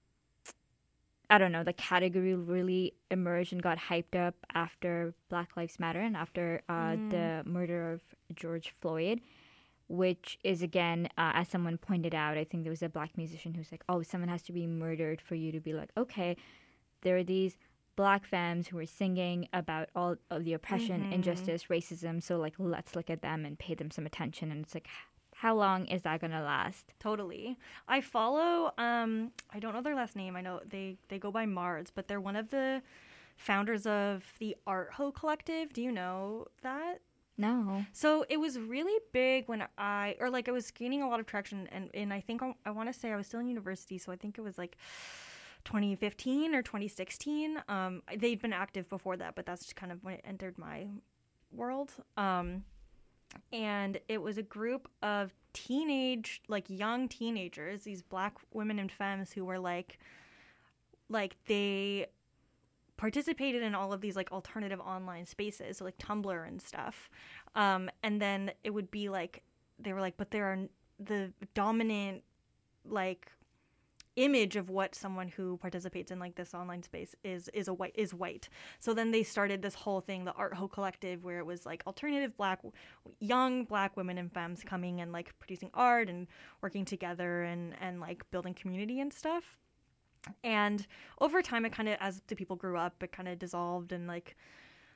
I don't know, the category really emerged and got hyped up after Black Lives Matter and after uh, Mm. the murder of George Floyd, which is, again, uh, as someone pointed out, I think there was a Black musician who's like, oh, someone has to be murdered for you to be like, okay, there are these Black femmes who are singing about all of the oppression, Mhm. injustice, racism, so, like, let's look at them and pay them some attention. And it's like, how long is that going to last? Totally. I follow, um, I don't know their last name. I know they, they go by Mards, but they're one of the founders of the Art Ho Collective. Do you know that? No. So it was really big when I, or like I was gaining a lot of traction. And, and I think I, I want to say I was still in university. So I think it was like twenty fifteen or twenty sixteen. Um, they'd been active before that, but that's kind of when it entered my world. Um, and it was a group of teenage, like young teenagers, these Black women and femmes who were like, like they participated in all of these like alternative online spaces, so like Tumblr and stuff. Um, and then it would be like, they were like, but there are the dominant like image of what someone who participates in like this online space is is a white is white. So then they started this whole thing, the Art Ho Collective, where it was like alternative Black, young Black women and femmes coming and like producing art and working together and and like building community and stuff. And over time, it kind of, as the people grew up, it kind of dissolved and like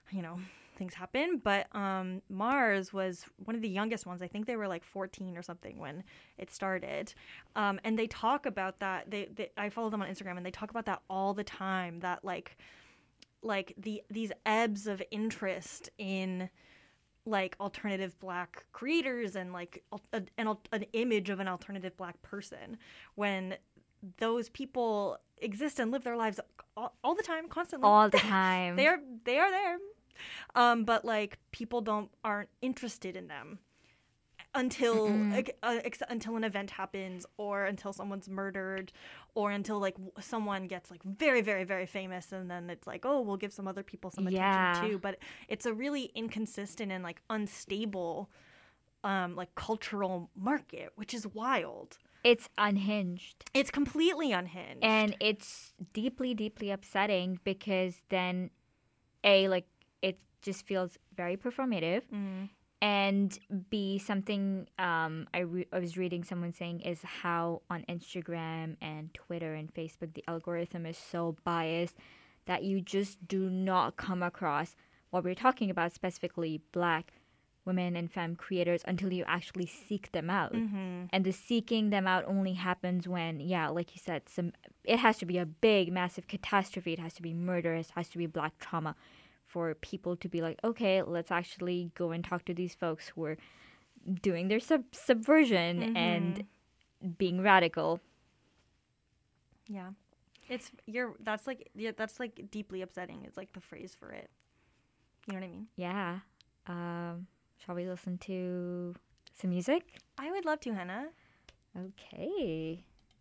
you know, things happen. But um, Mars was one of the youngest ones. I think they were like fourteen or something when it started. Um, and they talk about that. They, they I follow them on Instagram, and they talk about that all the time. That like, like the these ebbs of interest in like alternative Black creators and like a, an an image of an alternative Black person when those people exist and live their lives all, all the time, constantly. All the time. they are they are there. Um, but like people don't aren't interested in them until like, uh, ex- until an event happens, or until someone's murdered, or until like w- someone gets like very very very famous, and then it's like, oh, we'll give some other people some attention Yeah. too. But it's a really inconsistent and like unstable um, like cultural market, which is wild. It's unhinged. It's completely unhinged. And it's deeply, deeply upsetting because then, A, like, it just feels very performative. Mm. And B, something um, I, re- I was reading someone saying is how on Instagram and Twitter and Facebook, the algorithm is so biased that you just do not come across what we're talking about, specifically Black women and femme creators, until you actually seek them out. Mm-hmm. And the seeking them out only happens when, yeah, like you said, some it has to be a big, massive catastrophe. It has to be murder. It has to be Black trauma for people to be like, okay, let's actually go and talk to these folks who are doing their sub- subversion Mm-hmm. and being radical. Yeah, it's you're that's like yeah, that's like deeply upsetting. It's like the phrase for it. You know what I mean? Yeah. Um, shall we listen to some music? I would love to, Hannah. Okay.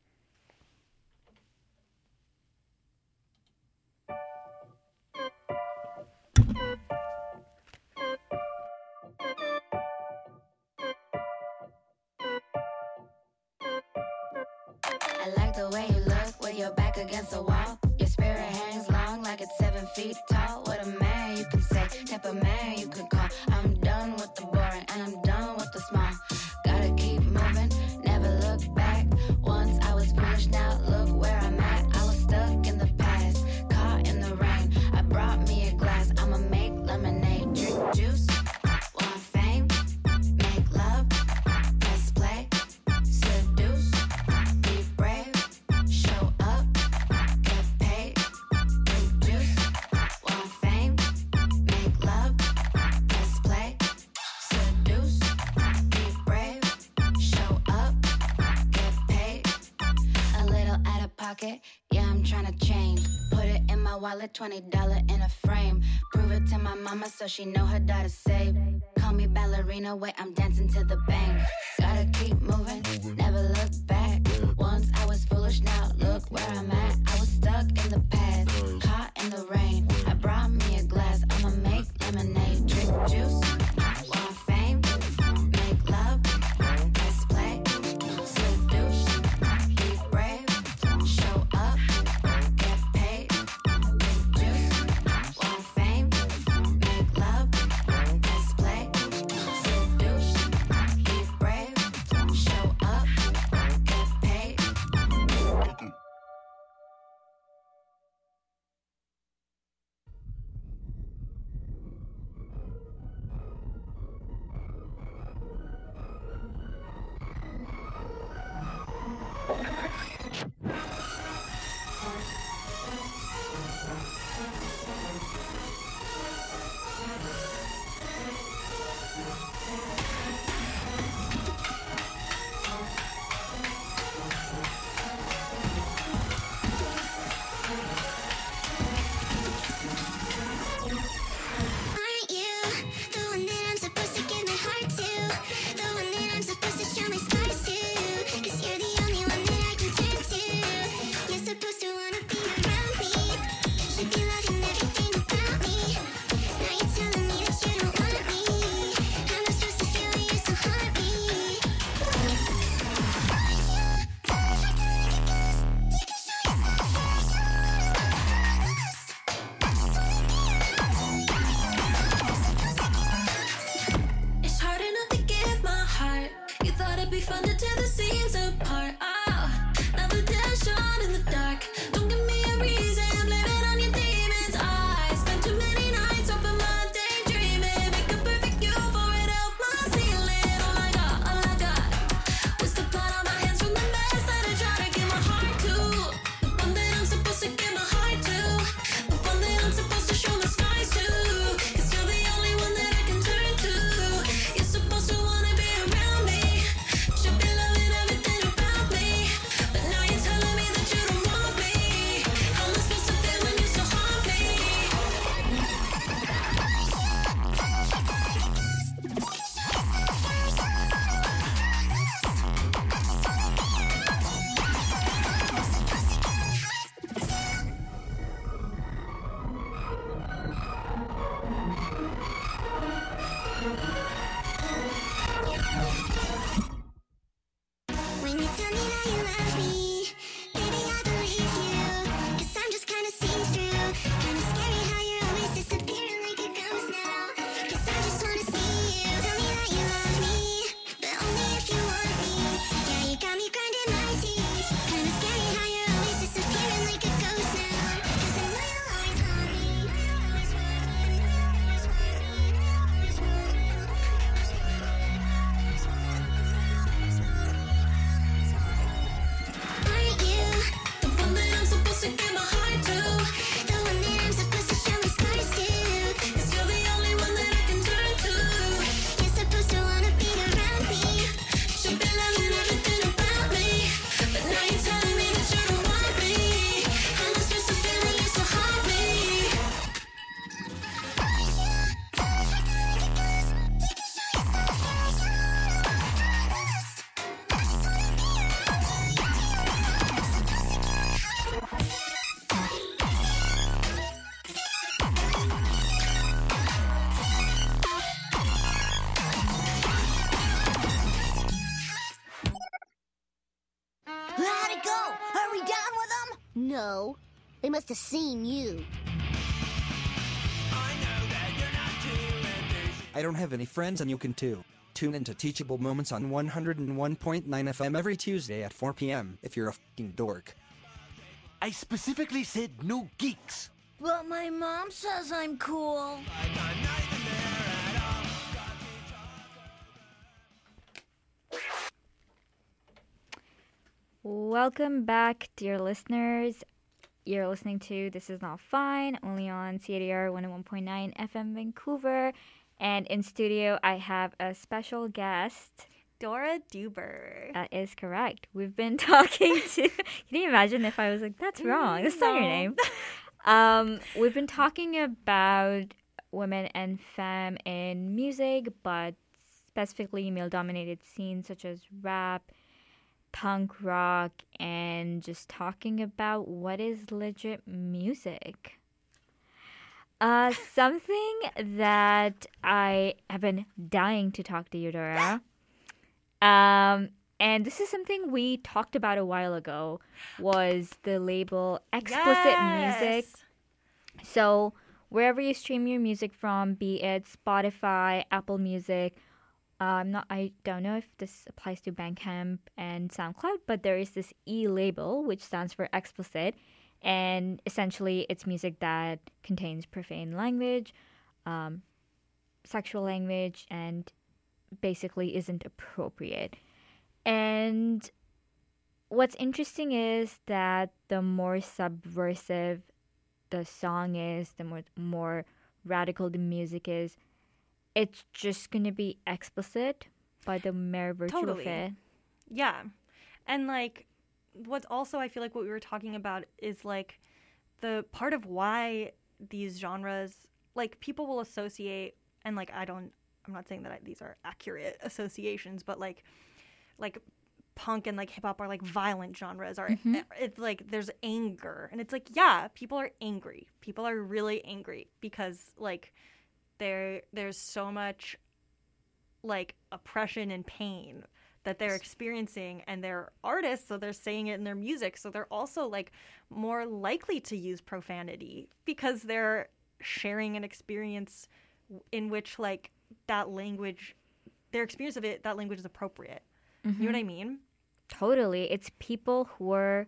I like the way you look with your back against the wall. Your spirit hangs long like it's seven feet tall. What a man you can say, type of man you can call. I'm done with the boring and I'm done with the small. Gotta keep moving, never look back. Once I was foolish, now look where I'm at. I was stuck in the past, caught in the rain. I brought me a glass, I'ma make lemonade, drink juice. Want fame, make love, press play, seduce, be brave, show up, get paid, drink juice. Want fame, make love, press play, seduce, be brave, show up, get paid. A little out of pocket, yeah, I'm tryna change. Put it in my wallet, twenty dollars in a frame. Prove it to my mama so she know her daughter saved. Call me ballerina, wait, I'm dancing to the bang. Gotta keep moving, never look back. Once I was foolish, now look where I'm at. I was stuck in the past, caught in the rain. I brought me a glass, I'ma make lemonade, drink juice. Want fame, make love, press play, seduce, be brave, show up, get paid, drink juice. Want fame, make love, press play, seduce, be brave, show up. When you tell me that you love me, baby, I believe you. Cause I'm just kinda see-through. Kinda scary how you're always disappearing like a ghost now. Cause I just wanna see you. Tell me that you love me, but only if you want me. Yeah, you got me grinding my teeth. Kinda scary how you're always disappearing like a ghost now. Cause I know you'll always want me. Aren't you the one that I'm supposed to give my heart to? The one that I'm supposed to show my scars to? Cause you're the only one that I can turn to. You're supposed to wanna be around me. Should be loving everything about me. But now you're telling me that you don't want me. How am I supposed to feel when you so hard me? How'd it go? Are we done with them? No. They must have seen you. I don't have any friends and you can too. Tune into Teachable Moments on one oh one point nine F M every Tuesday at four p.m. if you're a f***ing dork. I specifically said no geeks. But my mom says I'm cool. Welcome back, dear listeners. You're listening to This Is Not Fine, only on C A D R one oh one point nine F M Vancouver. And in studio, I have a special guest. Dora Duber. That is correct. We've been talking to... Can you imagine if I was like, that's wrong. That's not your No. name. Um, we've been talking about women and femme in music, but specifically male-dominated scenes such as rap, punk rock, and just talking about what is legit music. Uh, something that I have been dying to talk to you, Dora. Um, and this is something we talked about a while ago, was the label explicit Yes. music. So wherever you stream your music from, be it Spotify, Apple Music, uh, I'm not, I don't know if this applies to Bandcamp and SoundCloud, but there is this E label, which stands for explicit. And essentially, it's music that contains profane language, um, sexual language, and basically isn't appropriate. And what's interesting is that the more subversive the song is, the more, more radical the music is, it's just going to be explicit by the mere virtue Totally. of it. Yeah. And like what's also I feel like what we were talking about is like the part of why these genres like people will associate and like I don't I'm not saying that I, these are accurate associations, but like like punk and like hip hop are like violent genres are Mhm. it's like there's anger and it's like yeah, people are angry. People are really angry because like there there's so much like oppression and pain that they're experiencing, and they're artists, so they're saying it in their music, so they're also like more likely to use profanity because they're sharing an experience in which like that language, their experience of it, that language is appropriate. Mm-hmm. You know what I mean? Totally. It's people who are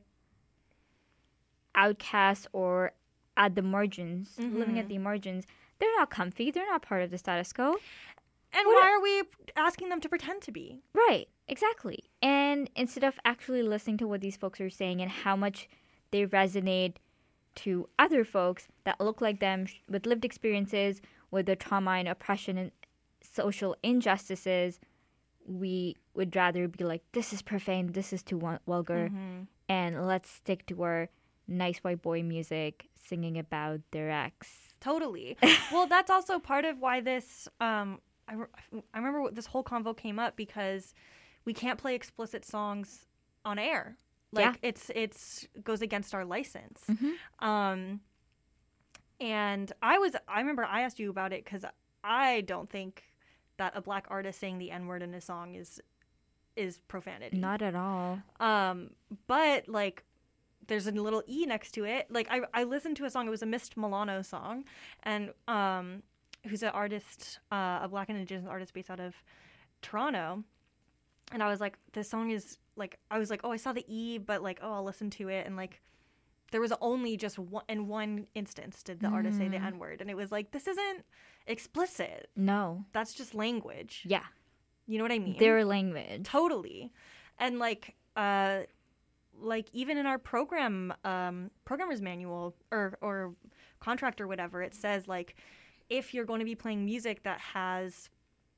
outcasts or at the margins, living at Mhm. the margins. They're not comfy. They're not part of the status quo. And What why a- are we asking them to pretend to be? Right, exactly. And instead of actually listening to what these folks are saying and how much they resonate to other folks that look like them sh- with lived experiences, with the trauma and oppression and social injustices, we would rather be like, this is profane, this is too vul- vulgar, Mhm. and let's stick to our nice white boy music singing about their ex. Totally. Well, that's also part of why this. Um, I, re- I remember what this whole convo came up because we can't play explicit songs on air. Like Yeah. it's it's goes against our license. Mhm. Um, and I was I remember I asked you about it because I don't think that a black artist saying the N-word in a song is is profanity. Not at all. Um, but like, there's a little E next to it. Like, I I listened to a song. It was a Mist Milano song, and um, who's an artist, uh, a black and indigenous artist based out of Toronto. And I was like, this song is like, I was like, oh, I saw the E, but like, oh, I'll listen to it. And like, there was only just one, in one instance did the mm. artist say the N-word, and it was like, this isn't explicit. No, that's just language. Yeah. You know what I mean? Their language. Totally. And like, uh, like even in our program, um, programmer's manual or, or contract or whatever, it says like, if you're going to be playing music that has,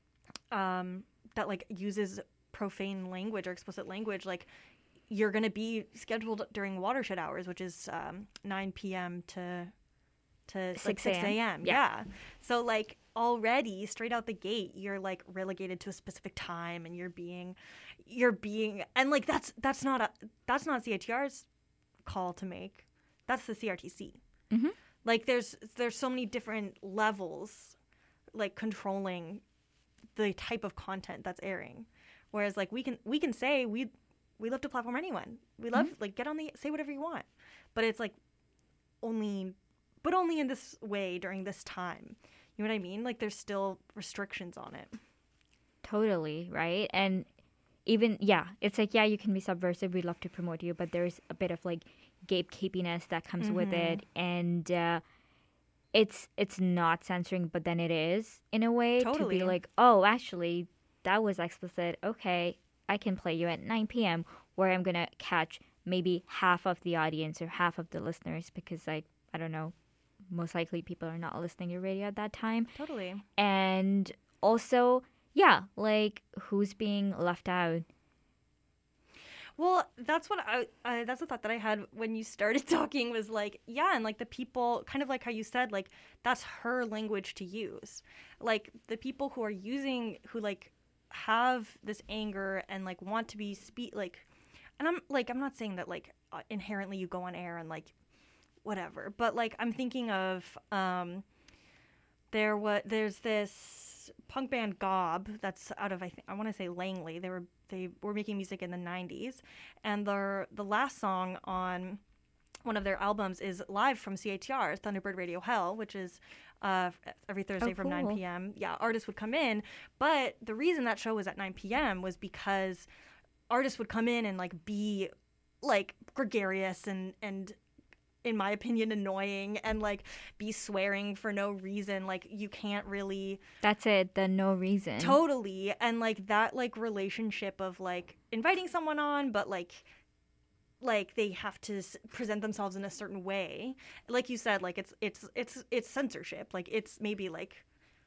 um, that like uses profane language or explicit language, like you're going to be scheduled during watershed hours, which is, um, nine p.m. to, to six a.m. Yeah. yeah. So like, already straight out the gate you're like relegated to a specific time, and you're being you're being and like that's that's not a that's not C I T R's call to make. That's the C R T C. Mm-hmm. Like there's there's so many different levels like controlling the type of content that's airing, whereas like we can we can say we we love to platform anyone, we love mm-hmm. like get on the say whatever you want, but it's like only but only in this way during this time. You know what I mean? Like, there's still restrictions on it. Totally, right? And even, yeah, it's like, yeah, you can be subversive. We'd love to promote you. But there's a bit of, like, gatekeepiness that comes mm-hmm. with it. And uh, it's it's not censoring, but then it is, in a way. Totally. To be like, oh, actually, that was explicit. Okay, I can play you at nine p.m. where I'm going to catch maybe half of the audience or half of the listeners because, like, I don't know, most likely people are not listening to radio at that time. Totally. And also, yeah, like who's being left out? Well, that's what I, I that's the thought that I had when you started talking was like, yeah, and like the people, kind of like how you said, like that's her language to use. Like the people who are using, who like have this anger and like want to be speak like, and I'm like, I'm not saying that like uh, inherently you go on air and like whatever, but like I'm thinking of um there what there's this punk band Gob that's out of I think I want to say Langley. They were they were making music in the nineties, and their the last song on one of their albums is live from C A T R, Thunderbird Radio Hell, which is uh every Thursday oh, from cool. nine p.m. Yeah, artists would come in, but the reason that show was at nine p.m. was because artists would come in and like be like gregarious and and in my opinion, annoying and like be swearing for no reason. Like you can't really. That's it. The no reason. Totally. And like that like relationship of like inviting someone on, but like, like they have to s- present themselves in a certain way. Like you said, like it's, it's, it's, it's censorship. Like it's maybe like,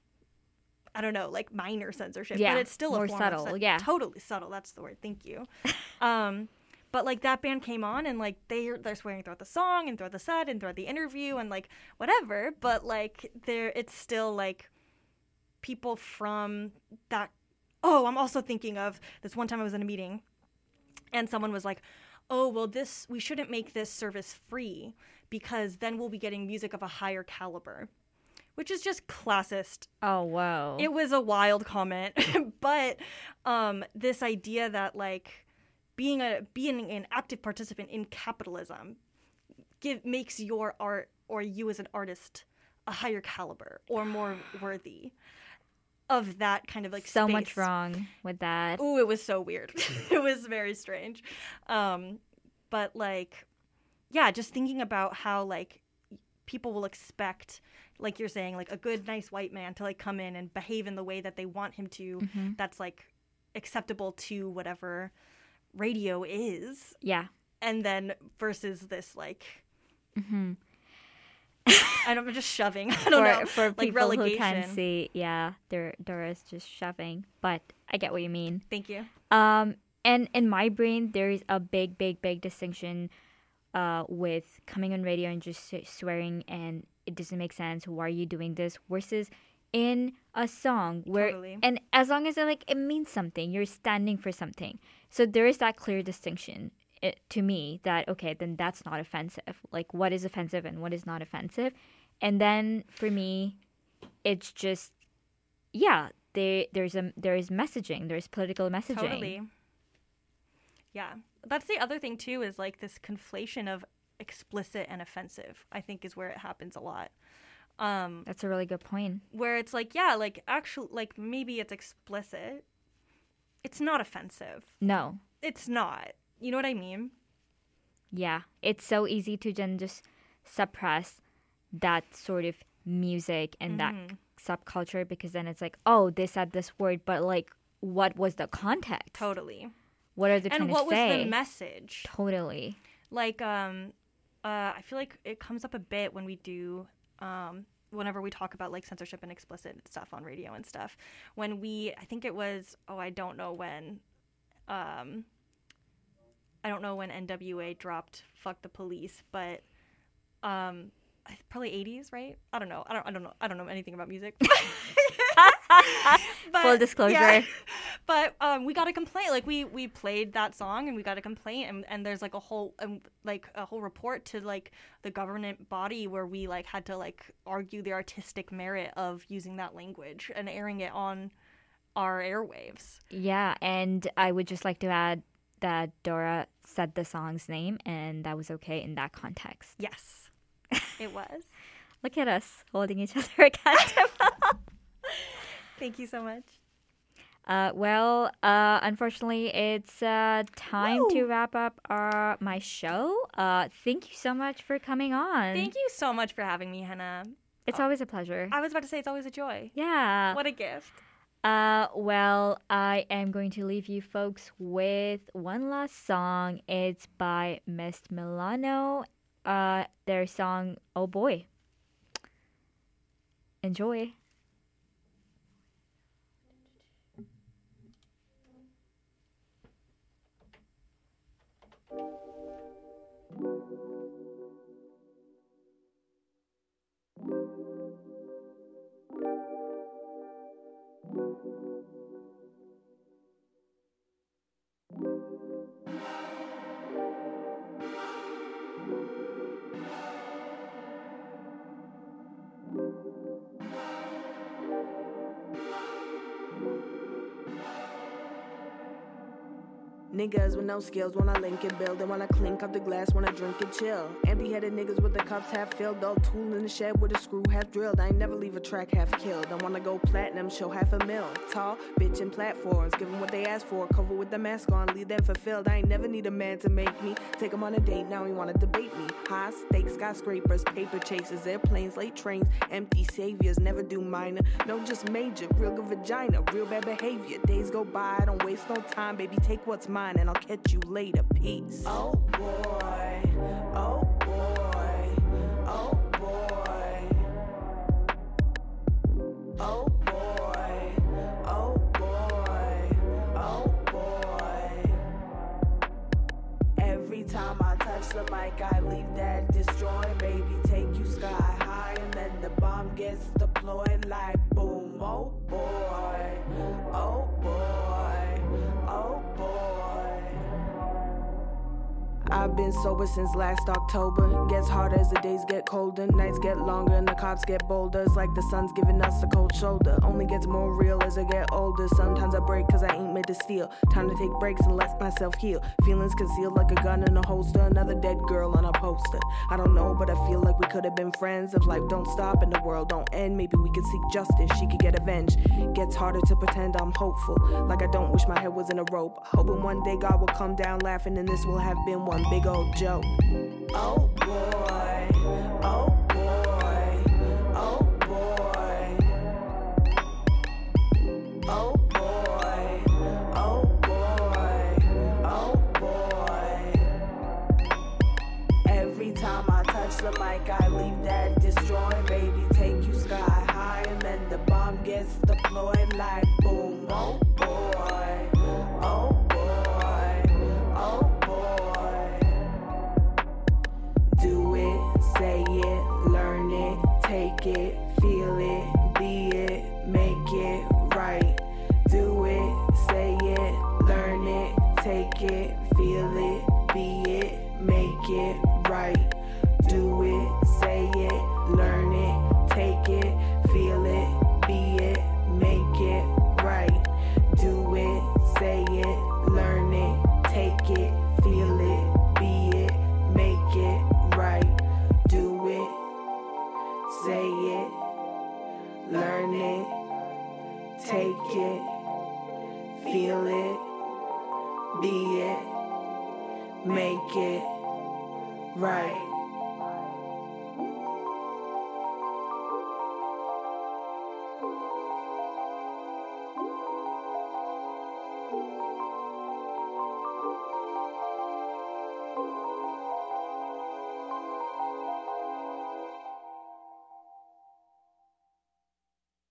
I don't know, like minor censorship, yeah, but it's still more a form subtle. of cen- yeah. Totally subtle. That's the word. Thank you. um, But, like, that band came on, and, like, they're, they're swearing throughout the song and throughout the set and throughout the interview and, like, whatever. But, like, there it's still, like, people from that. Oh, I'm also thinking of this one time I was in a meeting, and someone was like, oh, well, this we shouldn't make this service free because then we'll be getting music of a higher caliber, which is just classist. Oh, wow. It was a wild comment. But um, this idea that, like, being a being an active participant in capitalism give makes your art or you as an artist a higher caliber or more worthy of that kind of like so space. Much wrong with that. Ooh, it was so weird. It was very strange. Um, but like, yeah, just thinking about how like people will expect, like you're saying, like a good, nice white man to like come in and behave in the way that they want him to. Mm-hmm. That's like acceptable to whatever radio is. Yeah. And then versus this like mm-hmm. I don't I'm just shoving. I don't for, know. For like people relegation. who can't see, yeah, there there is just shoving. But I get what you mean. Thank you. Um and in my brain there is a big, big, big distinction uh with coming on radio and just swearing and it doesn't make sense. Why are you doing this? Versus in a song where totally. And as long as it, like it means something, you're standing for something. So there is that clear distinction it, to me that okay, then that's not offensive. Like what is offensive and what is not offensive. And then for me it's just yeah, there there's a there's messaging, there's political messaging. Totally. Yeah. That's the other thing too, is like this conflation of explicit and offensive, I think, is where it happens a lot. Um, That's a really good point. Where it's like, yeah, like actually, like maybe it's explicit. It's not offensive. No. It's not. You know what I mean? Yeah. It's so easy to then just suppress that sort of music and that Mhm. subculture, because then it's like, oh, they said this word, but like, what was the context? Totally. What are they trying And to what was say? the message? Totally. Like, um, uh, I feel like it comes up a bit when we do, um, whenever we talk about like censorship and explicit stuff on radio and stuff. When we, I think it was, oh, I don't know when, um, I don't know when N W A dropped "Fuck the Police," but, um, I- probably eighties, right? I don't know. I don't. I don't know. I don't know anything about music. But, Full disclosure. yeah. But um, we got a complaint. Like we, we played that song and we got a complaint, and, and there's like a whole um, like a whole report to like the government body where we like had to like argue the artistic merit of using that language and airing it on our airwaves. Yeah, and I would just like to add that Dora said the song's name, and that was okay in that context. Yes, it was. Look at us holding each other accountable. Thank you so much. Uh, well, uh, unfortunately, it's uh, time Woo! to wrap up our my show. Uh, thank you so much for coming on. Thank you so much for having me, Hannah. It's always a pleasure. I was about to say it's always a joy. Yeah. What a gift. Uh, well, I am going to leave you folks with one last song. It's by Miss Milano. Uh, their song, Oh Boy. Enjoy. Niggas with no skills wanna link and build. They wanna clink up the glass, wanna drink and chill. Empty-headed niggas with the cups half filled. Dull tool in the shed with a screw half drilled. I ain't never leave a track half killed. I wanna go platinum, show half a mil. Tall, bitch in platforms, give them what they ask for. Cover with the mask on, leave them fulfilled. I ain't never need a man to make me. Take him on a date, now he wanna debate me. High stakes, skyscrapers, paper chasers, airplanes, late trains, empty saviors, never do minor. No, just major, real good vagina, real bad behavior. Days go by, don't waste no time, baby, take what's mine and I'll catch you later, peace. Oh boy, oh boy, oh boy, oh boy, oh boy, oh boy. Every time I touch the mic, I leave that destroyed, baby, take you sky high and then the bomb gets deployed like boom. Oh boy, oh boy, oh boy. I've been sober since last October. Gets harder as the days get colder, nights get longer and the cops get bolder. It's like the sun's giving us a cold shoulder. Only gets more real as I get older. Sometimes I break cause I ain't made to steal. Time to take breaks and let myself heal. Feelings concealed like a gun in a holster. Another dead girl on a poster. I don't know, but I feel like we could have been friends. If life don't stop and the world don't end, maybe we could seek justice, she could get avenged. Gets harder to pretend I'm hopeful, like I don't wish my head was in a rope. Hoping one day God will come down laughing and this will have been one big old joke. Oh boy, oh boy, oh boy, oh boy, oh boy, oh boy. Every time I touch the mic, I leave that destroyed, baby, take you sky high and then the bomb gets deployed like boom. Oh boy, oh boy, oh boy. Do it, say it, learn it, take it, feel it, be it, make it right. Do it, say it, learn it, take it, feel it, be it, make it right. Do it, say it, learn it, take it, feel it, be it, make it learn it, take it, feel it, be it, make it right.